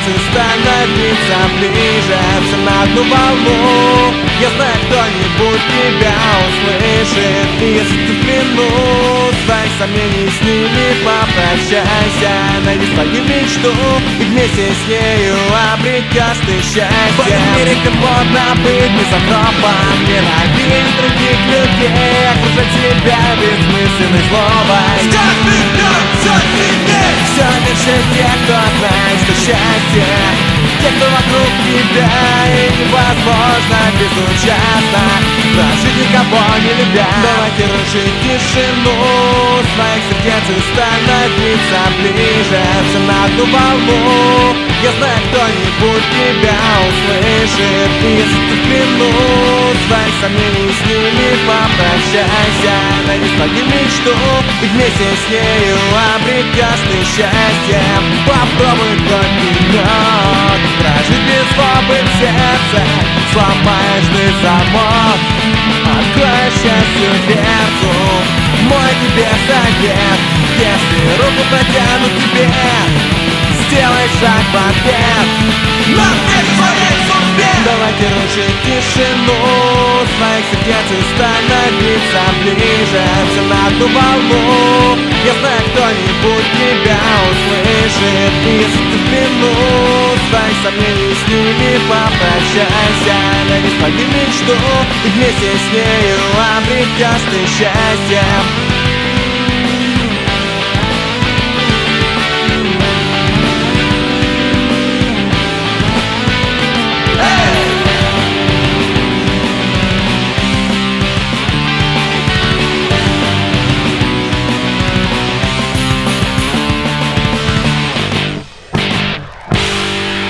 сердце становится ближе. Все на одну волну. Я знаю, кто-нибудь тебя услышит. И если ты в плену своих сомнений, с ними попрощайся. Найди свою мечту и вместе с нею обретешь ты счастье. В этом мире где модно быть мизантропом, ненавидеть других людей, окружать себя бессмысленной злобой. С каждым днем все сильнее. Все меньше тех, кто знает, что счастье, те, кто вокруг тебя, и невозможно безучастно прожить никого не любя. Давайте рушить тишину своих сердец и становиться ближе. Все на одну волну. Я знаю, кто-нибудь тебя услышит. И если ты в плену своих сомнений, с ними попрощайся. Найди свою мечту и вместе с нею обретешь ты счастье. Попробуй хоть минут прожить без злобы в сердце. Сломаешь ты замок, откроешь счастью дверцу. Мой тебе совет: если руку протянут тебе, сделай шаг в ответ. Нам не своей судьбе. Давайте рушить тишину своих сердец и становиться ближе. Все на одну волну. Я знаю, кто-нибудь тебя услышит. И если ты в плену своих сомнений, с ними попрощайся. Найди свою мечту и вместе с нею обретешь ты счастье.